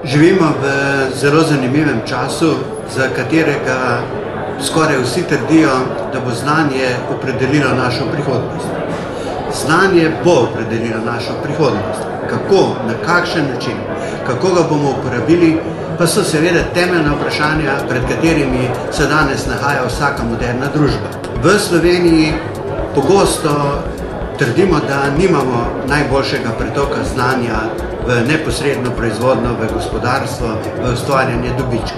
Živimo v zelo zanimivem času, za katerega skoraj vsi trdijo, da bo znanje opredelilo našo prihodnost. Znanje bo opredelilo našo prihodnost. Kako, na kakšen način, kako ga bomo uporabili, pa so seveda temeljna vprašanja, pred katerimi se danes nahaja vsaka moderna družba. V Sloveniji pogosto trdimo, da nimamo najboljšega pretoka znanja v neposredno proizvodnjo, v gospodarstvo, v ustvarjanje dobička.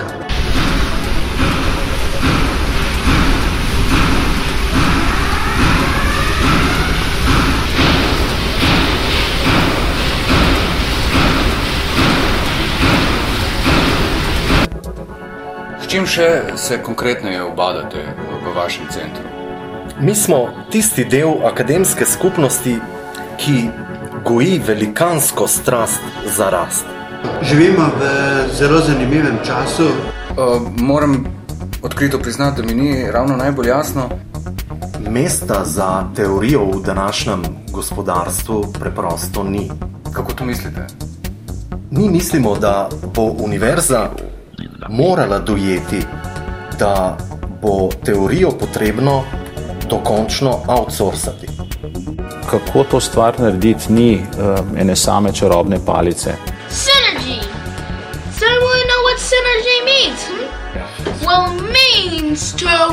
S čim še se konkretneje ubadate v vašem centru? Mi smo tisti del akademske skupnosti, ki goji velikansko strast za rast. Živimo v zelo zanimivem času. Moram odkrito priznati, da mi ni ravno najbolj jasno. Mesta za teorijo v današnjem gospodarstvu preprosto ni. Kako to mislite? Mi mislimo, da bo univerza morala dojeti, da bo teorijo potrebno dokončno outsourcati. Kako to stvar narediti, ni ene same čarobne palice. Synergy! Does anyone know what synergy means? Well, it means to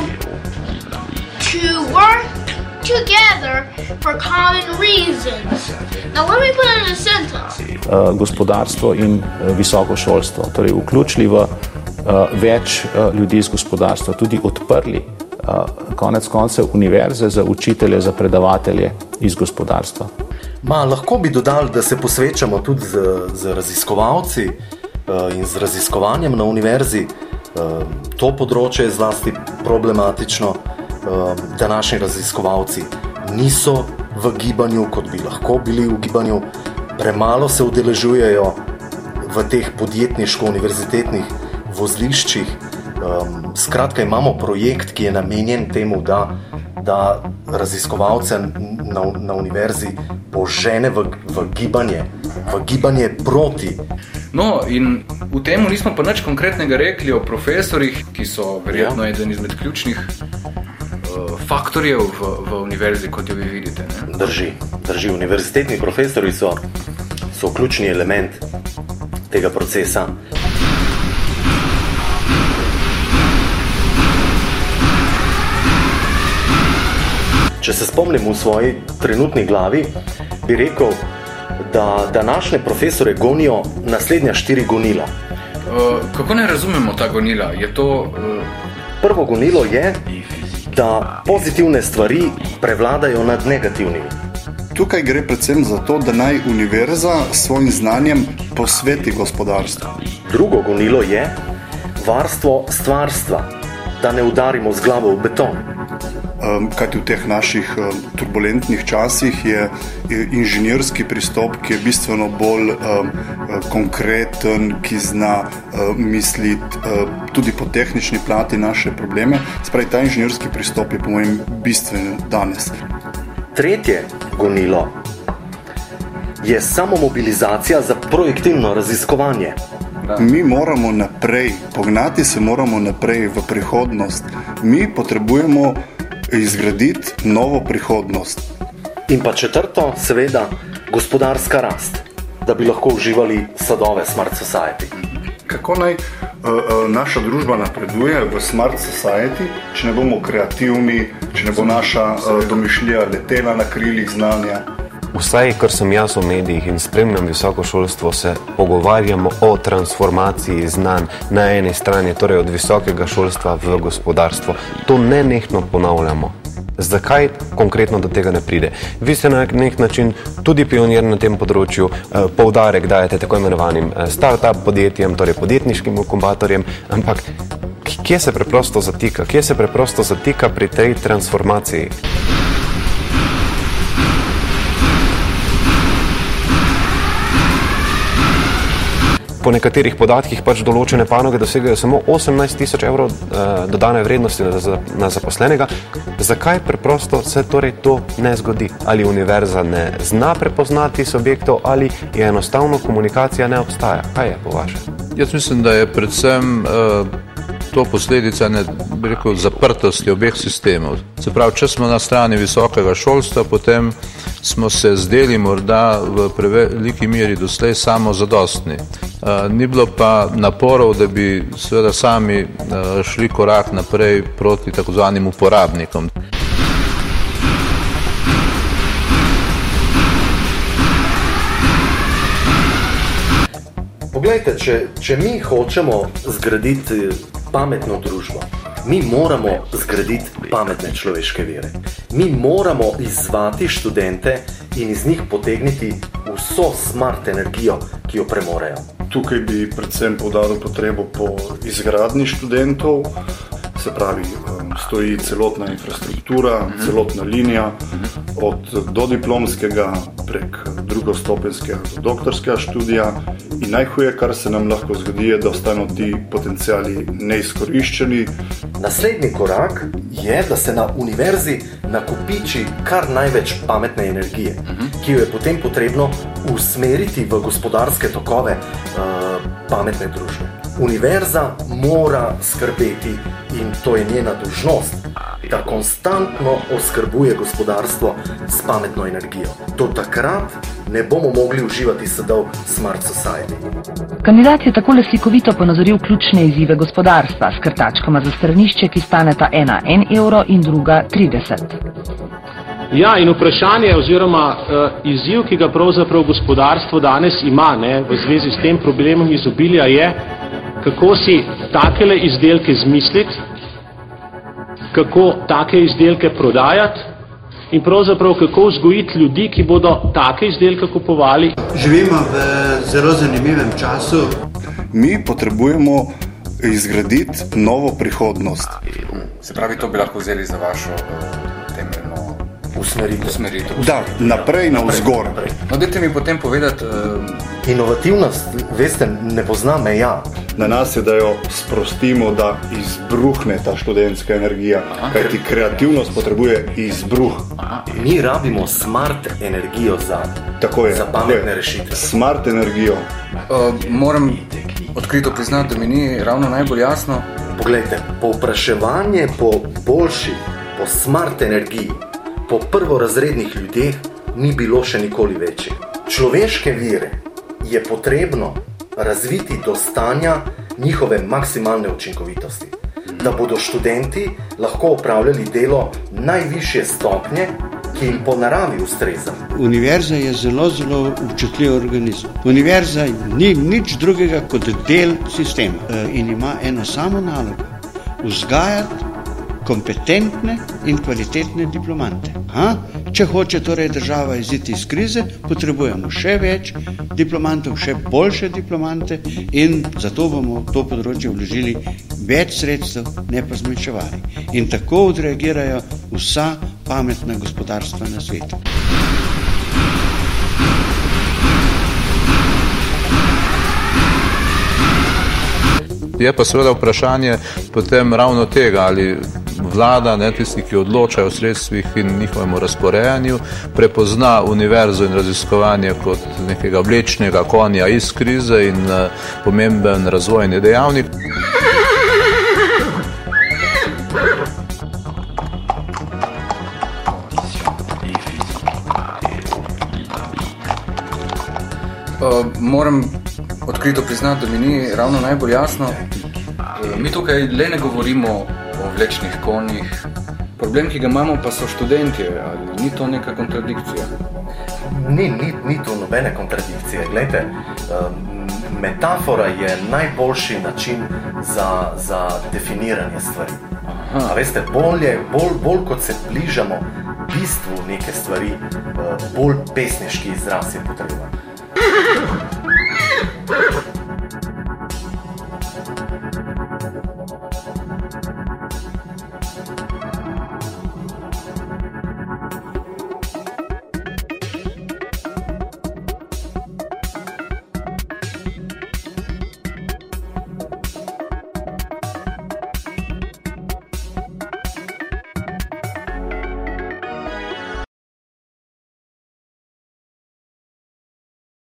work together for common reasons. Now let me put it in a sentence. Gospodarstvo in visoko šolstvo, torej vključili v več ljudi iz gospodarstva, tudi odprli konec koncev univerze za učitelje, za predavatelje iz gospodarstva. Lahko bi dodali, da se posvečamo tudi z raziskovalci in z raziskovanjem na univerzi. To področje je zlasti problematično. Današnji raziskovalci niso v gibanju, kot bi lahko bili v gibanju. Premalo se udeležujejo v teh podjetniško-univerzitetnih vozliščih. Skratka, imamo projekt, ki je namenjen temu, da raziskovalce na univerzi požene v gibanje proti. No, in v temu nismo pa nič konkretnega rekli o profesorjih, ki so verjetno eden izmed ključnih faktorjev v univerzi, kot jo vi vidite. Ne? Drži. Univerzitetni profesori so ključni element tega procesa. Če se spomnim v svoji trenutni glavi, bi rekel, da današnje profesore gonijo naslednja 4 gonila. Kako ne razumemo ta gonila? Je to... Prvo gonilo je, da pozitivne stvari prevladajo nad negativnimi. Tukaj gre predvsem za to, da naj univerza s svojim znanjem posveti gospodarstvo. Drugo gonilo je varstvo stvarstva, da ne udarimo z glavo v beton. Kajti v teh naših turbulentnih časih je inženirski pristop, ki je bistveno bolj konkreten, ki zna misliti tudi po tehnični plati naše probleme. Spravi, ta inženirski pristop je po mojem bistven danes. Tretje gonilo je samomobilizacija za projektivno raziskovanje. Mi moramo naprej, pognati se moramo naprej v prihodnost. Mi potrebujemo izgraditi novo prihodnost. In pa četrto, seveda, gospodarska rast, da bi lahko uživali sadove Smart Society. Kako naj naša družba napreduje v Smart Society, če ne bomo kreativni, če ne bo naša domišljija letela na krilih znanja? Vsaj, kar sem jaz v medijih in spremljam visoko šolstvo, se pogovarjamo o transformaciji znanj na eni strani, torej od visokega šolstva v gospodarstvo. To nenehno ponavljamo. Zakaj konkretno do tega ne pride? Vi ste na nek način tudi pionir na tem področju, poudarek dajete tako imenovanim start-up podjetjem, torej podjetniškim inkubatorjem, ampak kje se preprosto zatika? Kje se preprosto zatika pri tej transformaciji? Po nekaterih podatkih pač določene panoge dosegajo samo 18.000 evrov dodane vrednosti na zaposlenega. Zakaj preprosto se torej to ne zgodi? Ali univerza ne zna prepoznati subjektov ali je enostavno komunikacija ne obstaja? Kaj je po vaše? Jaz mislim, da je predvsem to posledica zaprtosti obeh sistemov. Se pravi, če smo na strani visokega šolstva, potem smo se zdeli morda v preveliki meri doslej samozadostni. Ni bilo pa naporov, da bi seveda sami šli korak naprej proti tako zvanim uporabnikom. Poglejte, če mi hočemo zgraditi pametno družbo, mi moramo zgraditi pametne človeške vire. Mi moramo izzvati študente in iz njih potegniti vso smart energijo, ki jo premorejo. Tukaj bi predvsem poudaril potrebo po izgradnji študentov, se pravi, stoji celotna infrastruktura, celotna linija, od dodiplomskega prek drugostopenskega do doktorskega študija. In najhuje, kar se nam lahko zgodi, je, da ostanejo ti potenciali neizkoriščeni. Naslednji korak je, da se na univerzi nakopiči kar največ pametne energije, ki jo je potem potrebno usmeriti v gospodarske tokove pametne družbe. Univerza mora skrbeti, in to je njena dolžnost, da konstantno oskrbuje gospodarstvo s pametno energijo. Do takrat ne bomo mogli uživati sadov Smart Society. Kandidat je takole slikovito ponazoril ključne izzive gospodarstva s krtačkama za stranišče, ki staneta ena 1 evro in druga 30. Ja, in vprašanje oziroma izziv, ki ga pravzaprav gospodarstvo danes ima v zvezi s tem problemom izobilja je, kako si takele izdelke zmisliti, kako take izdelke prodajati in pravzaprav kako vzgojiti ljudi, ki bodo take izdelke kupovali. Živimo v zelo zanimivem času. Mi potrebujemo izgraditi novo prihodnost. Se pravi, to bi lahko vzeli za vašo temeljno usmeritev. Da, naprej navzgor. No, dajte mi potem povedati... Inovativnost, veste, ne pozna meja. Na nas je, da jo sprostimo, da izbruhne ta študentska energija, kajti kreativnost potrebuje izbruh. Mi rabimo smart energijo za pametne rešitve. Smart energijo. Moram odkrito priznati, da mi ni ravno najbolj jasno. Poglejte, povpraševanje po boljši, po smart energiji, po prvorazrednih ljudeh ni bilo še nikoli večje. Človeške vire je potrebno razviti do stanja njihove maksimalne učinkovitosti, da bodo študenti lahko opravljali delo najvišje stopnje, ki jim po naravi ustreza. Univerza je zelo, zelo občutljiv organizem. Univerza ni nič drugega kot del sistema in ima eno samo nalogo: vzgajati kompetentne in kvalitetne diplomante. Če hoče torej država iziti iz krize, potrebujemo še več diplomantov, še boljše diplomante in zato bomo v to področje vložili več sredstev, ne pa zmanjševali. In tako odreagirajo vsa pametna gospodarstva na svetu. Je pa seveda vprašanje potem ravno tega, ali vlada, tisti, ki odločajo o sredstvih in njihovemu razporejanju, prepozna univerzo in raziskovanje kot nekega vlečnega konja iz krize in pomemben razvojni dejavnik. Moram odkrito priznati, da mi ni ravno najbolj jasno. Mi tukaj le ne govorimo o vlečnih konjih. Problem, ki ga imamo, pa so študentje. Ali ni to neka kontradikcija? Ni to nobene kontradikcije. Glejte, metafora je najboljši način za definiranje stvari. A veste, bolj kot se bližamo bistvu neke stvari, bolj pesniški izraz je potreben.